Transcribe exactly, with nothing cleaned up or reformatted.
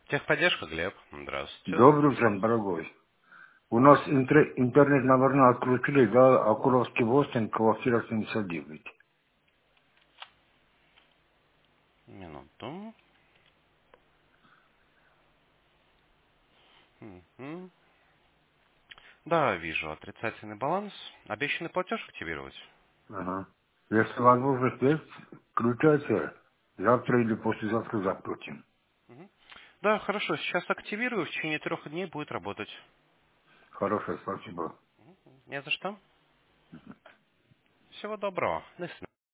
Техподдержка, Глеб. Здравствуйте. Добрый день, дорогой. У нас интер- интернет, наверное, отключили, да, Акуровский Бостон, квартира семьдесят девять. Минуту. Мгм. Да, вижу. Отрицательный баланс. Обещанный платеж активировать. Ага. Если возможность есть, включайте. Завтра или послезавтра заплатим. Мгм. Да, хорошо. Сейчас активирую. В течение трех дней будет работать. Хорошо, спасибо. Не за что. Всего доброго. До свидания.